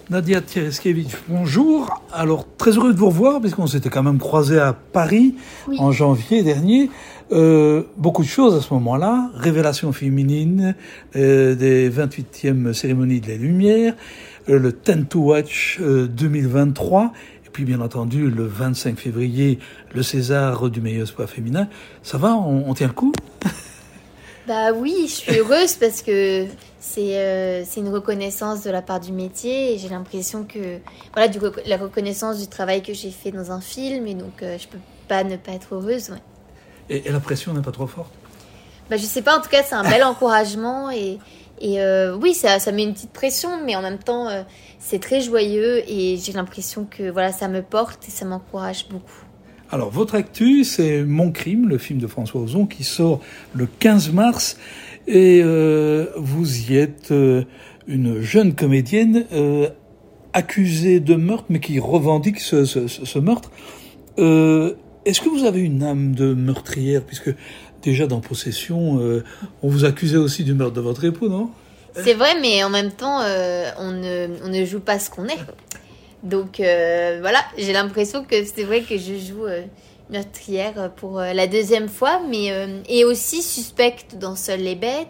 Nadia Tereskevich, bonjour. Alors, très heureux de vous revoir, puisqu'on s'était quand même croisés à Paris en janvier dernier. Beaucoup de choses à ce moment-là. Révélation féminine, des 28e cérémonies de la Lumière, le Ten to Watch 2023, et puis bien entendu le 25 février, le César du meilleur espoir féminin. Ça va, on tient le coup? Bah oui, je suis heureuse parce que c'est une reconnaissance de la part du métier et j'ai l'impression que voilà la reconnaissance du travail que j'ai fait dans un film et donc je peux pas ne pas être heureuse. Ouais. Et la pression n'est pas trop forte? Bah je sais pas, en tout cas c'est un bel encouragement et oui ça met une petite pression mais en même temps c'est très joyeux et j'ai l'impression que voilà ça me porte et ça m'encourage beaucoup. Alors, votre actu, c'est Mon crime, le film de François Ozon, qui sort le 15 mars. Et vous y êtes une jeune comédienne accusée de meurtre, mais qui revendique ce meurtre. Est-ce que vous avez une âme de meurtrière? Puisque déjà dans Possession, on vous accusait aussi du meurtre de votre époux, non? C'est vrai, mais en même temps, on ne joue pas ce qu'on est. Donc voilà, j'ai l'impression que c'est vrai que je joue meurtrière pour la deuxième fois, mais et aussi suspecte dans Seules les bêtes,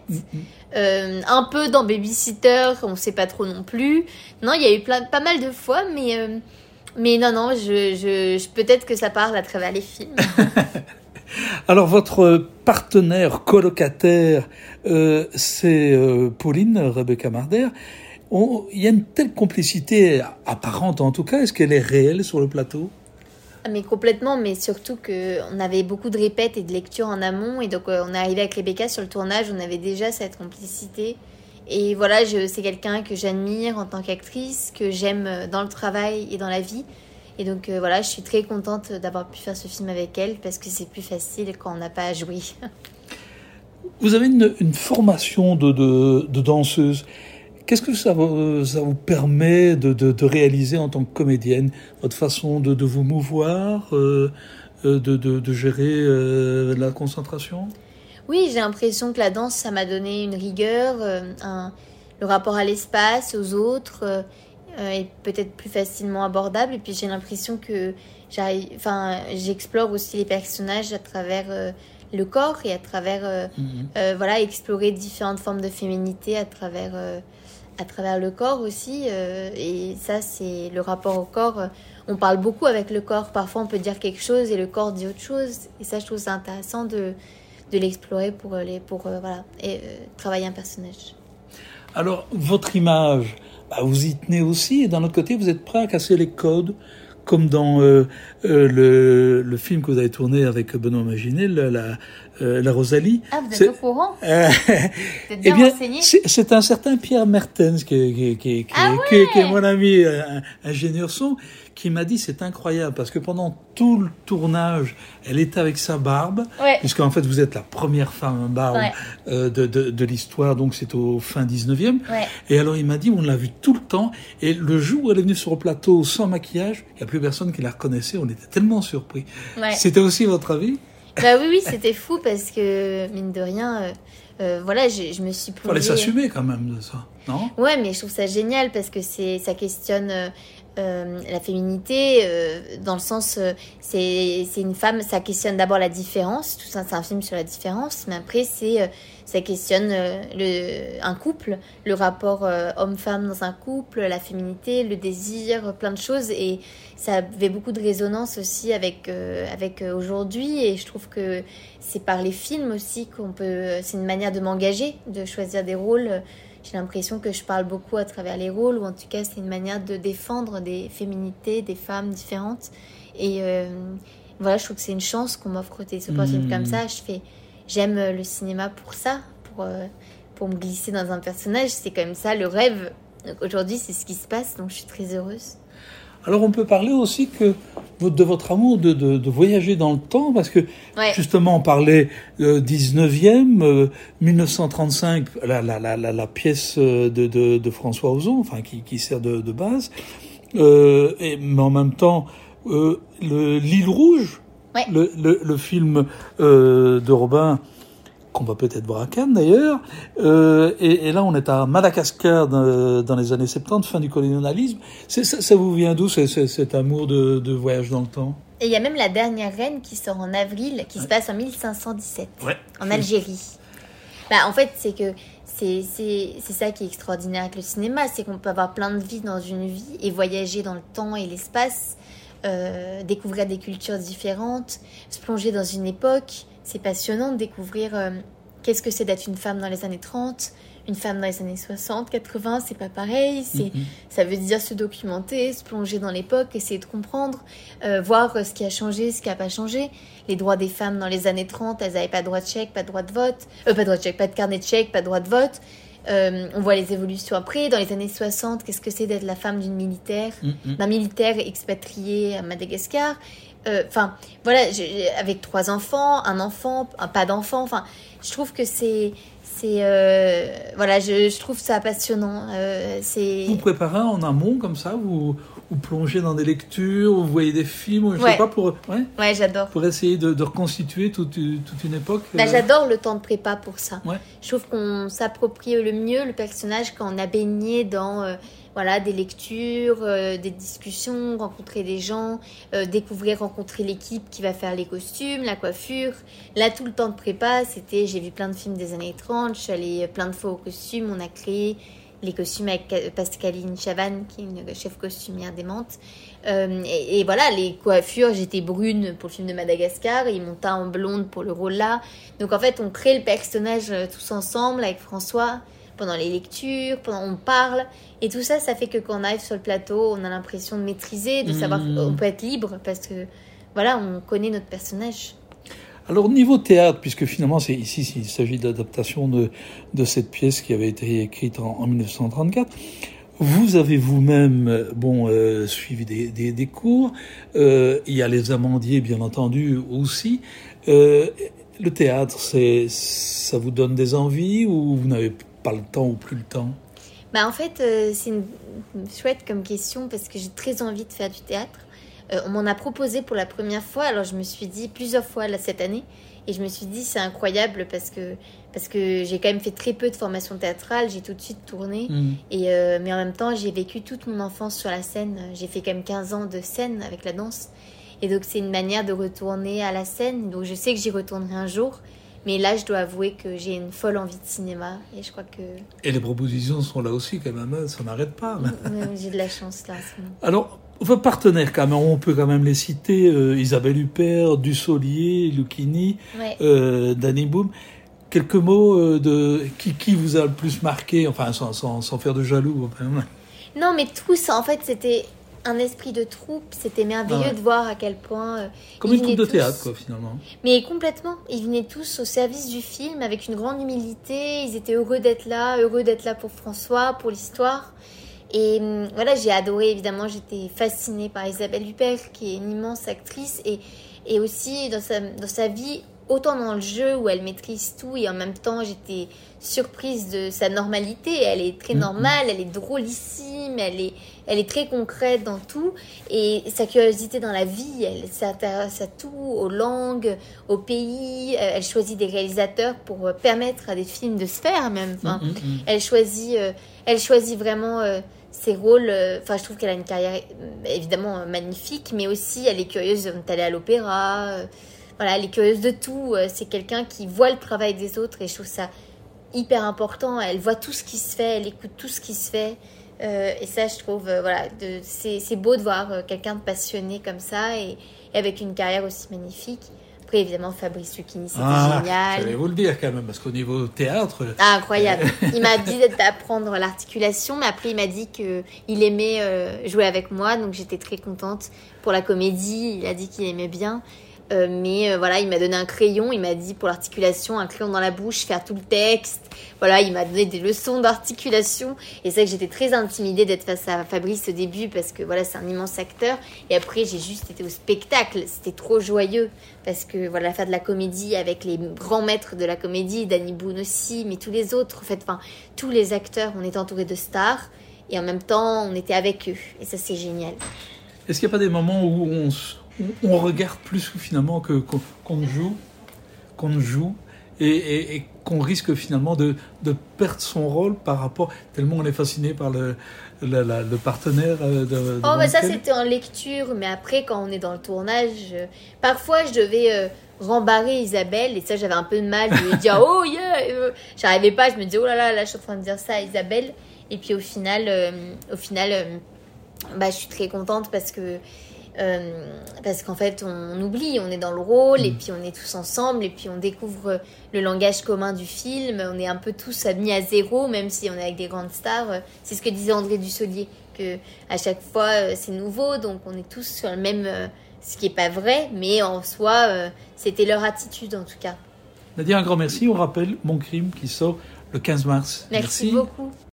un peu dans Babysitter, on sait pas trop non plus. Non, il y a eu pas mal de fois, mais non, je peut-être que ça parle à travers les films. Alors votre partenaire colocataire, c'est Pauline Rebecca Marder. Il y a une telle complicité apparente en tout cas. Est-ce qu'elle est réelle sur le plateau? Mais complètement, mais surtout qu'on avait beaucoup de répètes et de lectures en amont. Et donc on est arrivé avec Rebecca sur le tournage, on avait déjà cette complicité. Et voilà, c'est quelqu'un que j'admire en tant qu'actrice, que j'aime dans le travail et dans la vie. Et donc voilà, je suis très contente d'avoir pu faire ce film avec elle parce que c'est plus facile quand on n'a pas à jouer. Vous avez une formation de danseuse. Qu'est-ce que ça vous permet de réaliser en tant que comédienne? Votre façon de vous mouvoir, de gérer la concentration? Oui, j'ai l'impression que la danse, ça m'a donné une rigueur, le rapport à l'espace, aux autres, est peut-être plus facilement abordable. Et puis j'ai l'impression que j'explore aussi les personnages à travers le corps et à travers voilà, explorer différentes formes de féminité à travers le corps aussi, et ça c'est le rapport au corps. On parle beaucoup avec le corps, parfois on peut dire quelque chose et le corps dit autre chose, et ça je trouve ça intéressant de l'explorer pour travailler un personnage. Alors votre image, vous y tenez aussi, et d'un autre côté vous êtes prêt à casser les codes, comme dans le film que vous avez tourné avec Benoît Magimel, la Rosalie. Ah, vous êtes au courant? Vous êtes bien renseigné? C'est un certain Pierre Mertens qui est mon ami, ingénieur son, qui m'a dit c'est incroyable parce que pendant tout le tournage, elle était avec sa barbe, puisqu'en fait vous êtes la première femme barbe de l'histoire, donc c'est au fin 19e. Et alors il m'a dit on l'a vue tout le temps, et le jour où elle est venue sur le plateau sans maquillage, il n'y a plus personne qui la reconnaissait, on était tellement surpris. C'était aussi votre avis? Bah oui, c'était fou parce que mine de rien, voilà, je me suis plongée. Fallait s'assumer quand même de ça, non? Ouais, mais je trouve ça génial parce que ça questionne la féminité dans le sens, c'est une femme, ça questionne d'abord la différence. Tout ça, c'est un film sur la différence, mais après ça questionne un couple, le rapport homme-femme dans un couple, la féminité, le désir, plein de choses, et ça avait beaucoup de résonance aussi avec aujourd'hui, et je trouve que c'est par les films aussi c'est une manière de m'engager, de choisir des rôles. J'ai l'impression que je parle beaucoup à travers les rôles, ou en tout cas c'est une manière de défendre des féminités, des femmes différentes, et voilà, je trouve que c'est une chance qu'on m'offre des opportunités comme ça. J'aime le cinéma pour ça, pour me glisser dans un personnage, c'est quand même ça le rêve. Donc aujourd'hui c'est ce qui se passe, donc je suis très heureuse. Alors on peut parler aussi de votre amour de voyager dans le temps, parce que justement on parlait 19e, 1935, la pièce de François Ozon, enfin qui sert de base, mais en même temps l'île Rouge, le film de Robin, qu'on va peut-être voir à Cannes d'ailleurs. Et là, on est à Madagascar dans les années 70, fin du colonialisme. Ça vous vient d'où, cet amour de voyage dans le temps? Et il y a même La Dernière Reine qui sort en avril, qui se passe en 1517, en Algérie. En fait, c'est que c'est ça qui est extraordinaire avec le cinéma, c'est qu'on peut avoir plein de vies dans une vie et voyager dans le temps et l'espace, découvrir des cultures différentes, se plonger dans une époque. C'est passionnant de découvrir qu'est-ce que c'est d'être une femme dans les années 30, une femme dans les années 60, 80, c'est pas pareil. Ça veut dire se documenter, se plonger dans l'époque, essayer de comprendre, voir ce qui a changé, ce qui n'a pas changé. Les droits des femmes dans les années 30, elles n'avaient pas de droit de chèque, pas de droit de vote, pas de droit de chèque, pas de carnet de chèque, pas de droit de vote. On voit les évolutions après. Dans les années 60, qu'est-ce que c'est d'être la femme d'une militaire, d'un militaire expatrié à Madagascar. Voilà, avec 3 enfants, un enfant, pas d'enfant. Je trouve que je trouve ça passionnant. Vous préparez en amont comme ça, vous plongez dans des lectures, vous voyez des films, je sais pas, Ouais, j'adore. Pour essayer de reconstituer toute une époque. J'adore le temps de prépa pour ça. Ouais. Je trouve qu'on s'approprie le mieux le personnage quand on a baigné dans des lectures, des discussions, rencontrer des gens, rencontrer l'équipe qui va faire les costumes, la coiffure. Là, tout le temps de prépa, j'ai vu plein de films des années 30, je suis allée plein de fois au costume, on a créé les costumes avec Pascaline Chavannes, qui est une chef costumière démente. Et voilà, les coiffures, j'étais brune pour le film de Madagascar, et ils m'ont teint en blonde pour le rôle là. Donc en fait, on crée le personnage tous ensemble avec François, pendant les lectures, on parle. Et tout ça, ça fait que quand on arrive sur le plateau, on a l'impression de maîtriser, de savoir qu'on peut être libre, parce que voilà, on connaît notre personnage. Alors, niveau théâtre, puisque finalement, il s'agit d'adaptation de cette pièce qui avait été écrite en 1934, vous avez vous-même suivi des cours. Il y a les Amandiers, bien entendu, aussi. Le théâtre, ça vous donne des envies ou vous n'avez pas le temps ou plus le temps? En fait, c'est une chouette comme question parce que j'ai très envie de faire du théâtre. On m'en a proposé pour la première fois, alors je me suis dit plusieurs fois là, cette année, et je me suis dit c'est incroyable parce que j'ai quand même fait très peu de formation théâtrale, j'ai tout de suite tourné, mais en même temps j'ai vécu toute mon enfance sur la scène, j'ai fait quand même 15 ans de scène avec la danse, et donc c'est une manière de retourner à la scène, donc je sais que j'y retournerai un jour, mais là je dois avouer que j'ai une folle envie de cinéma, et je crois que... Et les propositions sont là aussi quand même, ça n'arrête pas. J'ai de la chance là. Alors, vos partenaires, quand même, on peut quand même les citer, Isabelle Huppert, Dussolier, Lucchini, Danny Boom. Quelques mots de qui vous a le plus marqué, enfin sans faire de jaloux. Enfin. Non, mais tous, en fait, c'était un esprit de troupe, c'était merveilleux de voir à quel point... Comme une troupe de théâtre, quoi, finalement. Mais complètement, ils venaient tous au service du film, avec une grande humilité, ils étaient heureux d'être là pour François, pour l'histoire. Et voilà, j'ai adoré, évidemment, j'étais fascinée par Isabelle Huppert, qui est une immense actrice, et aussi dans sa vie, autant dans le jeu où elle maîtrise tout, et en même temps, j'étais surprise de sa normalité. Elle est très normale, elle est drôlissime, elle est très concrète dans tout, et sa curiosité dans la vie, elle s'intéresse à tout, aux langues, au pays, elle choisit des réalisateurs pour permettre à des films de se faire même. Elle choisit vraiment... ses rôles, je trouve qu'elle a une carrière évidemment magnifique, mais aussi elle est curieuse d'aller à l'opéra, elle est curieuse de tout, c'est quelqu'un qui voit le travail des autres, et je trouve ça hyper important, elle voit tout ce qui se fait, elle écoute tout ce qui se fait, et ça je trouve, c'est beau de voir quelqu'un de passionné comme ça, et avec une carrière aussi magnifique. Après, évidemment, Fabrice Lucchini, c'était génial. J'allais vous le dire quand même, parce qu'au niveau théâtre... incroyable. Il m'a dit d'apprendre l'articulation, mais après, il m'a dit qu'il aimait jouer avec moi, donc j'étais très contente. Pour la comédie, il a dit qu'il aimait bien. Mais il m'a donné un crayon, il m'a dit pour l'articulation, un crayon dans la bouche, faire tout le texte. Voilà, il m'a donné des leçons d'articulation. Et c'est vrai que j'étais très intimidée d'être face à Fabrice au début parce que c'est un immense acteur. Et après, j'ai juste été au spectacle. C'était trop joyeux parce que faire de la comédie avec les grands maîtres de la comédie, Danny Boone aussi, mais tous les autres, tous les acteurs, on était entourés de stars et en même temps, on était avec eux. Et ça, c'est génial. Est-ce qu'il n'y a pas des moments où on regarde plus finalement qu'on ne joue, et qu'on risque finalement de perdre son rôle par rapport, tellement on est fasciné par le partenaire ça c'était en lecture, mais après quand on est dans le tournage, parfois je devais rembarrer Isabelle, et ça j'avais un peu de mal, je lui dire oh yeah, j'arrivais pas, je me disais oh là je suis en train de dire ça à Isabelle, et puis au final je suis très contente parce qu'en fait on oublie, on est dans le rôle et puis on est tous ensemble et puis on découvre le langage commun du film, on est un peu tous mis à zéro même si on est avec des grandes stars. C'est ce que disait André Dussolier, que à chaque fois c'est nouveau, donc on est tous sur le même, ce qui est pas vrai, mais en soi c'était leur attitude en tout cas. Nadia, un grand merci. On rappelle Mon Crime qui sort le 15 mars. Merci beaucoup.